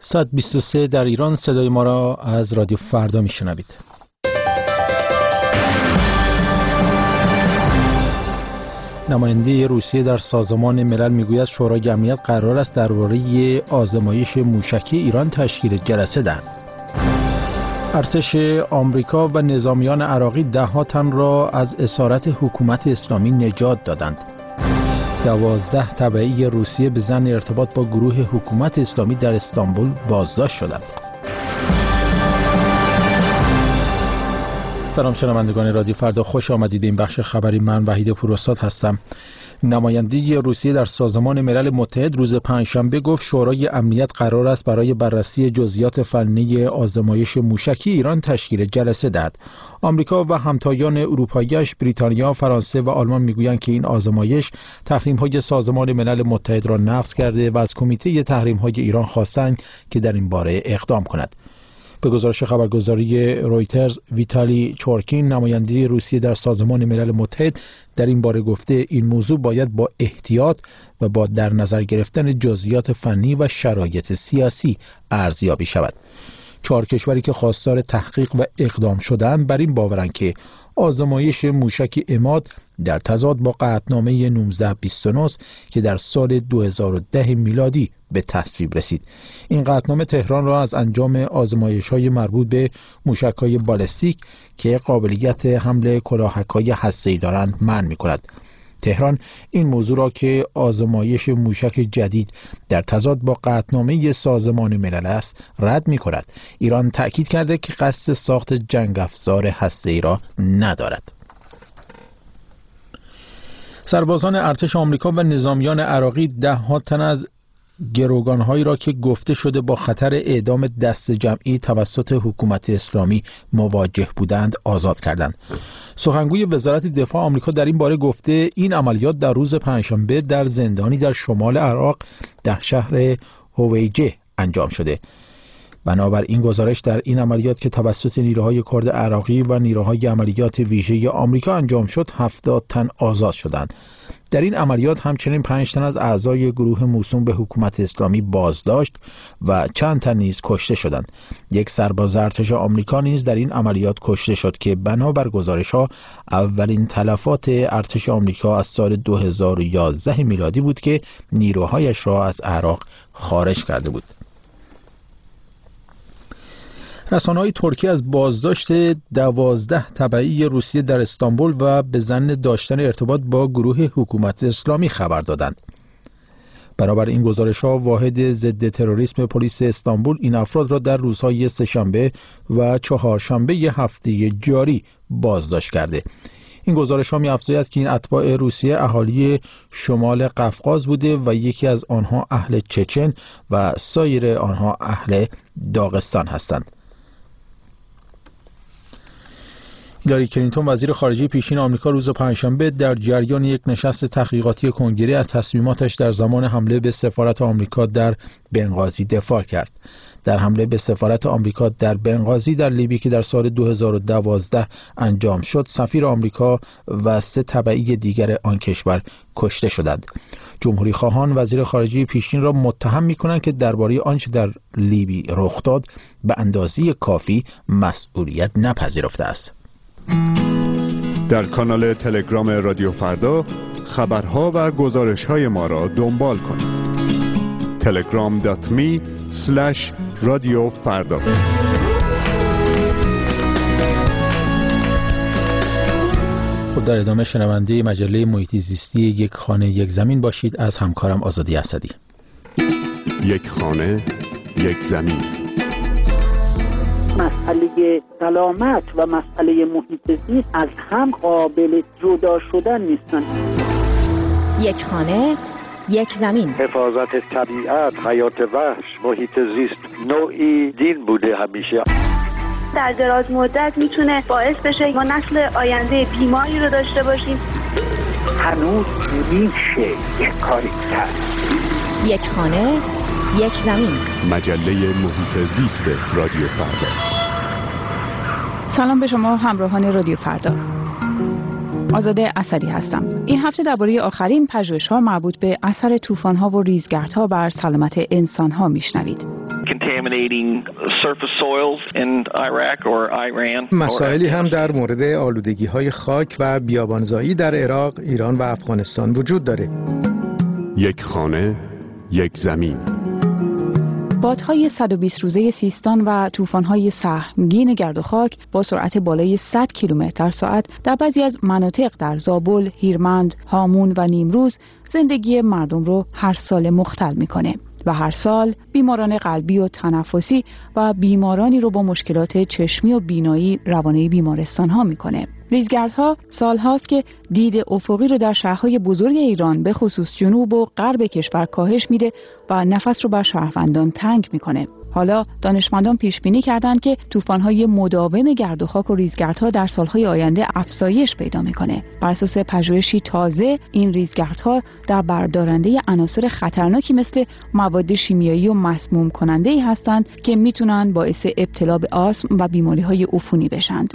ساعت 23 در ایران. صدای ما را از رادیو فردا میشنوید. نماینده روسیه در سازمان ملل میگوید شورای امنیت قرار است درباره آزمایش موشکی ایران تشکیل جلسه دهد. ارتش آمریکا و نظامیان عراقی 10 تن را از اسارت حکومت اسلامی نجات دادند. 12 تبعی روسیه به ظن ارتباط با گروه حکومت اسلامی در استانبول بازداشت شدند. سلام شنوندگان رادیو فردا، خوش آمدید به این بخش خبری. من وحید پوراستاد هستم. نماینده روسیه در سازمان ملل متحد روز پنجشنبه گفت شورای امنیت قرار است برای بررسی جزئیات فنی آزمایش موشکی ایران تشکیل جلسه دهد. آمریکا و همتایان اروپایی‌اش بریتانیا، فرانسه و آلمان میگویند که این آزمایش تحریم‌های سازمان ملل متحد را نقض کرده و از کمیته تحریم‌های ایران خواستند که در این باره اقدام کند. به گزارش خبرگزاری رویترز، ویتالی چورکین، نماینده روسیه در سازمان ملل متحد، در این باره گفته این موضوع باید با احتیاط و با در نظر گرفتن جزئیات فنی و شرایط سیاسی ارزیابی شود. 4 کشوری که خواستار تحقیق و اقدام شدند بر این باورند که آزمایش موشک عماد در تضاد با قطعنامه 1929 که در سال 2010 میلادی به تصویب رسید. این قطعنامه تهران را از انجام آزمایش‌های مربوط به موشک‌های بالستیک که قابلیت حمل کلاهک‌های هسته‌ای دارند منع می‌کند. تهران این موضوع را که آزمایش موشک جدید در تضاد با قطعنامه سازمان ملل است رد می‌کند. ایران تأکید کرده که قصد ساخت جنگ افزار هسته‌ای را ندارد. سربازان ارتش آمریکا و نظامیان عراقی 10 تن از گروگان‌هایی را که گفته شده با خطر اعدام دست جمعی توسط حکومت اسلامی مواجه بودند آزاد کردند. سخنگوی وزارت دفاع آمریکا در این باره گفته این عملیات در روز پنجشنبه در زندانی در شمال عراق در شهر هویجه انجام شده. بنابر این گزارش در این عملیات که توسط نیروهای کرد عراقی و نیروهای عملیات ویژه آمریکا انجام شد 70 تن آزاد شدند. در این عملیات همچنین 5 تن از اعضای گروه موسوم به حکومت اسلامی بازداشت و چند تن نیز کشته شدند. 1 سرباز ارتش آمریکا نیز در این عملیات کشته شد که بنابر گزارش‌ها اولین تلفات ارتش آمریکا از سال 2011 میلادی بود که نیروهایش را از عراق خارج کرده بود. رسانه‌های ترکیه از بازداشت 12 تبعی روسیه در استانبول و به ظن داشتن ارتباط با گروه حکومت اسلامی خبر دادند. بنابر این گزارش‌ها واحد ضد تروریسم پلیس استانبول این افراد را در روزهای سه‌شنبه و چهارشنبه هفته جاری بازداشت کرده. این گزارش‌ها می‌افزاید که این اتباع روسیه اهالی شمال قفقاز بوده و یکی از آنها اهل چچن و سایر آنها اهل داغستان هستند. هیلاری کلینتون وزیر خارجه پیشین آمریکا روز پنجشنبه در جریان یک نشست تحقیقاتی کنگره از تصمیماتش در زمان حمله به سفارت آمریکا در بنغازی دفاع کرد. در حمله به سفارت آمریکا در بنغازی در لیبی که در سال 2012 انجام شد، سفیر آمریکا و 3 تبعی دیگر آن کشور کشته شدند. جمهوری خواهان وزیر خارجه پیشین را متهم می‌کنند که درباره آنچه در لیبی رخ داد به اندازه کافی مسئولیت نپذیرفته است. در کانال تلگرام رادیو فردا خبرها و گزارش‌های ما را دنبال کنید. telegram.me/رادیو فردا. خب در ادامه شنونده مجله محیط زیستی یک خانه یک زمین باشید از همکارم آزادی اسدی. یک خانه یک زمین. مسئله سلامت و مسئله محیط زیست از هم قابل جدا شدن نیستن. یک خانه یک زمین. حفاظت طبیعت، حیات وحش، محیط زیست نوعی دین بوده همیشه. در دراز مدت میتونه باعث بشه ما نسل آینده بیماری رو داشته باشیم. هنوز میشه یک کاری کرد. یک خانه یک زمین. مجله محیط زیست رادیو فردا. سلام به شما همراهان رادیو فردا. آزاده اسدی هستم. این هفته درباره آخرین پژوهش‌ها مربوط به اثر طوفان‌ها و ریزگردها بر سلامت انسان‌ها میشنوید. contaminating surface soils in Iraq or Iran. مسائلی هم در مورد آلودگی‌های خاک و بیابانزایی در عراق، ایران و افغانستان وجود داره. یک خانه، یک زمین. بادهای 120 روزه سیستان و طوفان‌های سهمگین گرد و خاک با سرعت بالای 100 کیلومتر در ساعت در بعضی از مناطق در زابل، هیرمند، هامون و نیمروز زندگی مردم رو هر سال مختل می‌کنه و هر سال بیماران قلبی و تنفسی و بیمارانی رو با مشکلات چشمی و بینایی روانه بیمارستان‌ها می‌کنه. ریزگردها سالهاست که دید افقی رو در شهرهای بزرگ ایران به خصوص جنوب و غرب کشور کاهش میده و نفس رو بر شهروندان تنگ میکنه. حالا دانشمندان پیش بینی کردند که طوفان‌های مداوم گرد و خاک و ریزگردها در سالهای آینده افزایش پیدا میکنه. بر اساس پژوهشی تازه این ریزگردها در بردارنده عناصر خطرناکی مثل مواد شیمیایی و مسموم کننده‌ای هستند که میتونن باعث ابتلا به آسم و بیماری‌های عفونی بشن.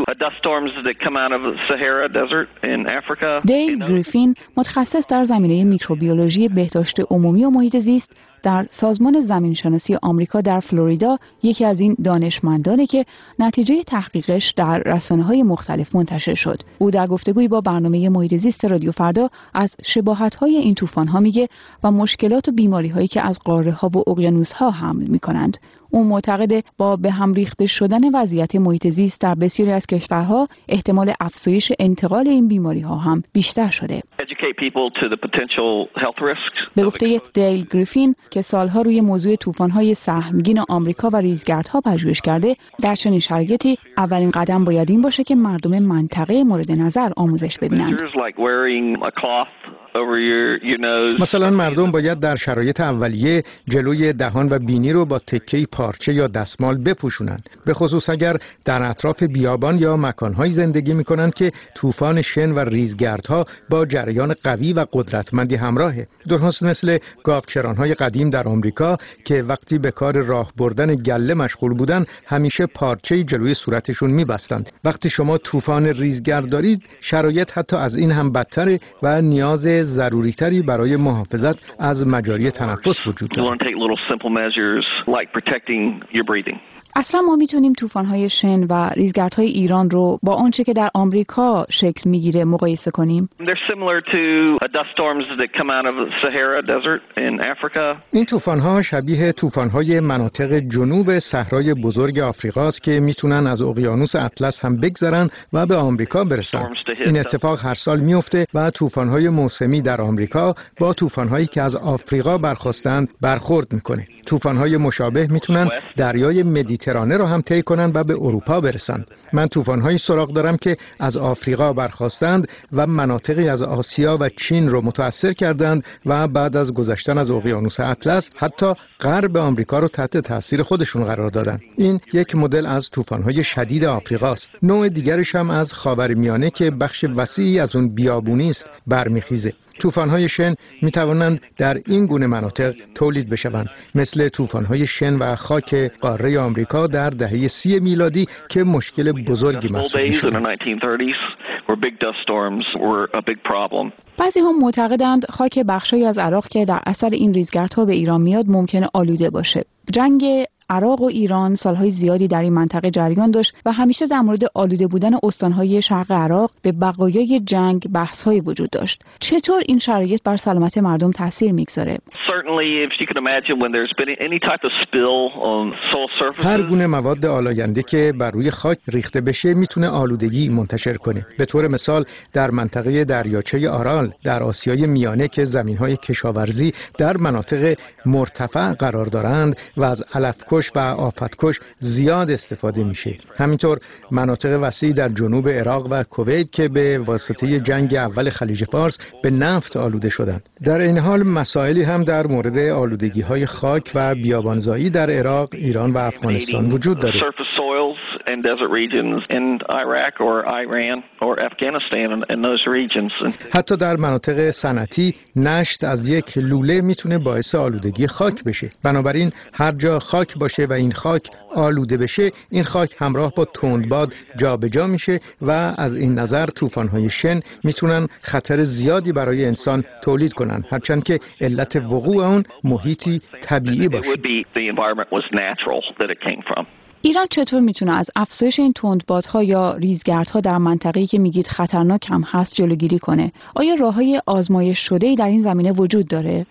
دیل گریفین متخصص در زمینه میکروبیولوژی بهداشت عمومی و محیط زیست در سازمان زمینشناسی آمریکا در فلوریدا یکی از این دانشمندانه که نتیجه تحقیقش در رسانه‌های مختلف منتشر شد. او در گفتگویی با برنامه محیط زیست رادیو فردا از شباهت‌های این طوفان‌ها میگه و مشکلات و بیماری‌هایی که از قاره‌ها و اقیانوس‌ها حمل می‌کنند. او معتقد با به هم ریخته شدن وضعیت محیط زیست در بسیاری از کشورها احتمال افزایش انتقال این بیماری‌ها هم بیشتر شده. به گفته دیل گریفین که سالها روی موضوع طوفان‌های سهمگین آمریکا و ریزگردها پژوهش کرده، در چنین شرایطی اولین قدم باید این باشه که مردم منطقه مورد نظر آموزش ببینند. مثلا مردم باید در شرایط اولیه جلوی دهان و بینی رو با تکه‌ای پارچه یا دستمال بپوشونند، به خصوص اگر در اطراف بیابان یا مکان‌های زندگی می‌کنند که طوفان شن و ریزگردها با جریان قوی و قدرتمندی همراهه. درست مثل گاوچران‌های قدیم در آمریکا که وقتی به کار راه بردن گله مشغول بودن همیشه پارچه‌ای جلوی صورتشون می‌بستند. وقتی شما طوفان ریزگرد دارید شرایط حتی از این هم بدتره و نیاز ضروری‌تری برای محافظت از مجاری تنفس وجود دارد. اصلا ما میتونیم طوفان‌های شن و ریزگردهای ایران رو با آنچه که در آمریکا شکل میگیره مقایسه کنیم؟ این طوفان‌ها شبیه طوفان‌های مناطق جنوب صحرای بزرگ آفریقاست که میتونن از اقیانوس اطلس هم بگذرن و به آمریکا برسن. این اتفاق هر سال میفته و طوفان‌های موسمی در آمریکا با طوفان‌هایی که از آفریقا برخاستند برخورد میکنه. طوفان‌های مشابه میتونن دریای مدیترانه رو هم طی کنن و به اروپا برسن. من طوفان‌هایی سراغ دارم که از آفریقا برخاستند و مناطقی از آسیا و چین رو متأثر کردند و بعد از گذشتن از اقیانوس اطلس حتی غرب آمریکا رو تحت تاثیر خودشون قرار دادن. این یک مدل از طوفان‌های شدید آفریقاست. نوع دیگرش هم از خاورمیانه که بخش وسیعی از اون بیابونی است برمیخیزه. طوفان‌های شن می‌توانند در این گونه مناطق تولید بشوند، مثل طوفان‌های شن و خاک قاره آمریکا در دهه 30 میلادی که مشکل بزرگی محسوب می‌شد. بعضی هم معتقدند خاک بخشی از عراق که در اثر این ریزگردها به ایران میاد ممکنه آلوده باشه. جنگ عراق و ایران سالهای زیادی در این منطقه جریان داشت و همیشه در مورد آلوده بودن استانهای شرق عراق به بقایای جنگ بحث‌های وجود داشت. چطور این شرایط بر سلامت مردم تاثیر میگذاره؟ هر گونه مواد آلاینده که بر روی خاک ریخته بشه میتونه آلودگی منتشر کنه. به طور مثال در منطقه دریاچه آرال در آسیای میانه که زمین‌های کشاورزی در مناطق مرتفع قرار دارند و از علف‌کش و آفتکش زیاد استفاده میشه. همینطور مناطق وسیعی در جنوب عراق و کویت که به واسطه جنگ اول خلیج فارس به نفت آلوده شدند. در این حال مسائلی هم در مورد آلودگی‌های خاک و بیابانزایی در عراق، ایران و افغانستان وجود داره. حتی در مناطق صنعتی نشت از یک لوله میتونه باعث آلودگی خاک بشه. بنابراین هر جا خاک باشه باشه و این خاک آلوده بشه، این خاک همراه با تندباد جابجا میشه و از این نظر طوفان‌های شن میتونن خطر زیادی برای انسان تولید کنن، هرچند که علت وقوع اون محیطی طبیعی باشه. ایران چطور میتونه از افزایش این تندبادها یا ریزگردها در منطقه‌ای که میگید خطرناک هم هست جلوگیری کنه؟ آیا راه‌های آزمایش شده‌ای در این زمینه وجود داره؟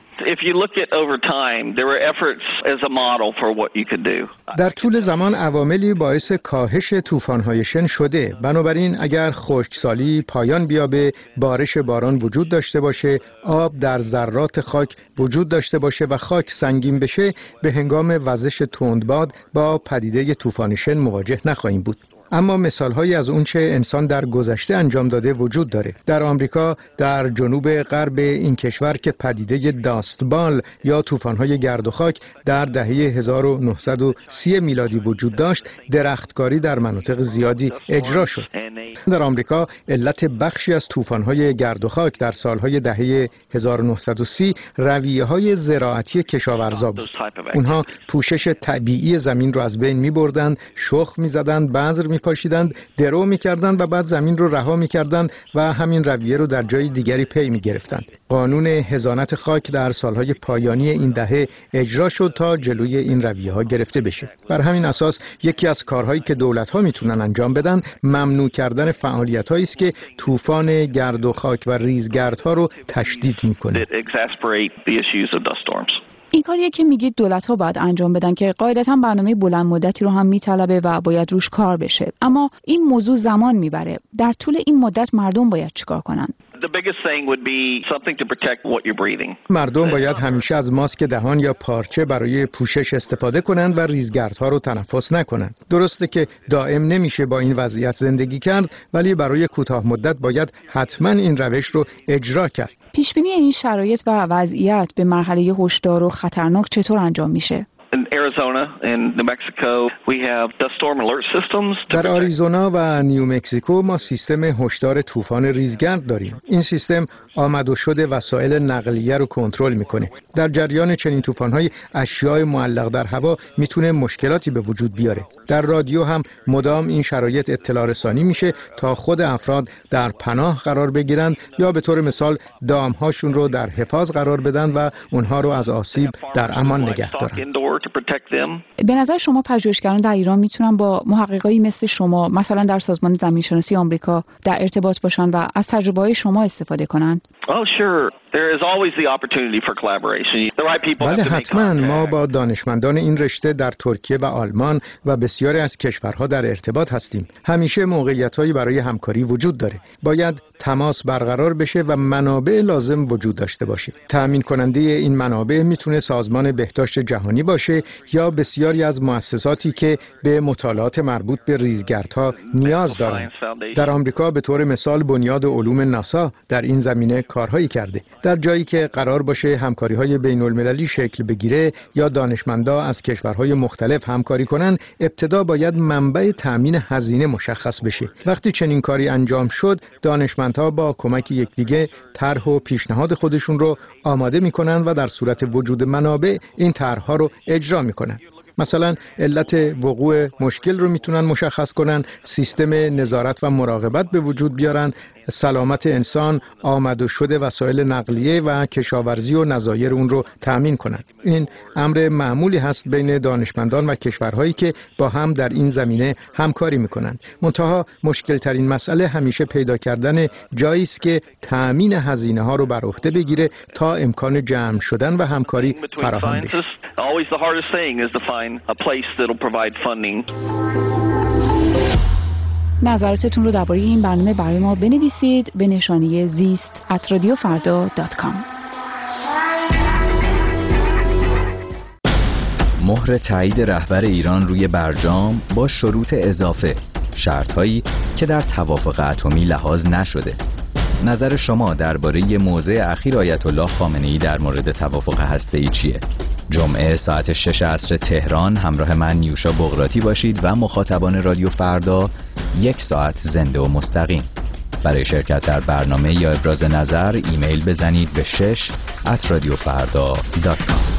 در طول زمان عواملی باعث کاهش طوفان‌های شن شده. بنابراین اگر خشکسالی پایان بیابه، بارش باران وجود داشته باشه، آب در ذرات خاک وجود داشته باشه و خاک سنگین بشه، به هنگام وزش تندباد با پدیده طوفان شن مواجه نخواهیم بود. اما مثالهایی از اونچه انسان در گذشته انجام داده وجود داره. در آمریکا در جنوب غرب این کشور که پدیده داستبال یا طوفان‌های گرد و خاک در دهه 1930 میلادی وجود داشت، درختکاری در مناطق زیادی اجرا شد. در آمریکا علت بخشی از طوفان‌های گرد و خاک در سالهای دهه 1930 رویه‌های زراعتی کشاورزا بود. اونها پوشش طبیعی زمین رو از بین می‌بردند، شخم می‌زدند، بذر می‌پاشیدند، درو می‌کردند و بعد زمین رو رها می‌کردند و همین رویه رو در جای دیگری پی می‌گرفتند. قانون حضانت خاک در سالهای پایانی این دهه اجرا شد تا جلوی این رویه‌ها گرفته بشه. بر همین اساس یکی از کارهایی که دولت‌ها میتونن انجام بدن ممنوع کردن فعالیت‌هایی است که طوفان گرد و خاک و ریزگردها رو تشدید می‌کنه. این کاریه که میگید دولت‌ها باید انجام بدن که قاعدتاً برنامه بلند مدتی رو هم میطلبه و باید روش کار بشه. اما این موضوع زمان میبره. در طول این مدت مردم باید چیکار کنن؟ مردم باید همیشه از ماسک دهان یا پارچه برای پوشش استفاده کنند و ریزگردها رو تنفس نکنند. درسته که دائم نمیشه با این وضعیت زندگی کرد، ولی برای کوتاه مدت باید حتما این روش رو اجرا کرد. پیشبینی این شرایط و وضعیت به مرحله هشدار و خطرناک چطور انجام میشه؟ در آریزونا و نیومکزیکو ما سیستم هشدار طوفان ریزگرد داریم. این سیستم آمد و شد وسایل نقلیه رو کنترل میکنه. در جریان چنین طوفان‌های اشیاء معلق در هوا میتونه مشکلاتی به وجود بیاره. در رادیو هم مدام این شرایط اطلاع رسانی میشه تا خود افراد در پناه قرار بگیرند یا به طور مثال دامهاشون رو در حفاظ قرار بدن و اونها رو از آسیب در امان نگه دارن. به نظر شما پژوهشگران در ایران میتونن با محققایی مثل شما مثلا در سازمان زمینشناسی آمریکا در ارتباط باشن و از تجربه‌های شما استفاده کنن؟ بله حتما. ما با دانشمندان این رشته در ترکیه و آلمان و بسیاری از کشورها در ارتباط هستیم. همیشه موقعیت‌هایی برای همکاری وجود داره. باید تماس برقرار بشه و منابع لازم وجود داشته باشه. تأمین کننده این منابع میتونه سازمان بهداشت جهانی باشه یا بسیاری از مؤسساتی که به مطالعات مربوط به ریزگردها نیاز دارند. در آمریکا به طور مثال بنیاد علوم ناسا در این زمینه کارهایی کرده. در جایی که قرار باشه همکاری‌های بین‌المللی شکل بگیره یا دانشمندا از کشورهای مختلف همکاری کنن، ابتدا باید منبع تأمین هزینه مشخص بشه. وقتی چنین کاری انجام شد، دانشمندها با کمک یکدیگه طرح و پیشنهاد خودشون رو آماده میکنن و در صورت وجود منابع این طرح‌ها رو اجرا میکنن. مثلا علت وقوع مشکل رو میتونن مشخص کنن، سیستم نظارت و مراقبت به وجود بیارن، سلامت انسان، آمد و شد وسایل نقلیه و کشاورزی و نظایر اون رو تأمین کنن. این امر معمولی هست بین دانشمندان و کشورهایی که با هم در این زمینه همکاری میکنن. منتها مشکل ترین مسئله همیشه پیدا کردن جایی است که تأمین هزینه ها رو بر عهده بگیره تا امکان جمع شدن و همکاری فراهم بشه. نظراتتون رو درباره این برنامه برای ما بنویسید به نشانی زیست@radiofarda.com. مهر تایید رهبر ایران روی برجام با شروط اضافه، شرط‌هایی که در توافق اتمی لحاظ نشده. نظر شما درباره موضع اخیر آیت الله خامنه‌ای در مورد توافق هسته‌ای چیه؟ جمعه ساعت 6 عصر تهران همراه من نیوشا بغراتی باشید و مخاطبان رادیو فردا 1 ساعت زنده و مستقیم. برای شرکت در برنامه یا ابراز نظر ایمیل بزنید به 6@radiofarda.com.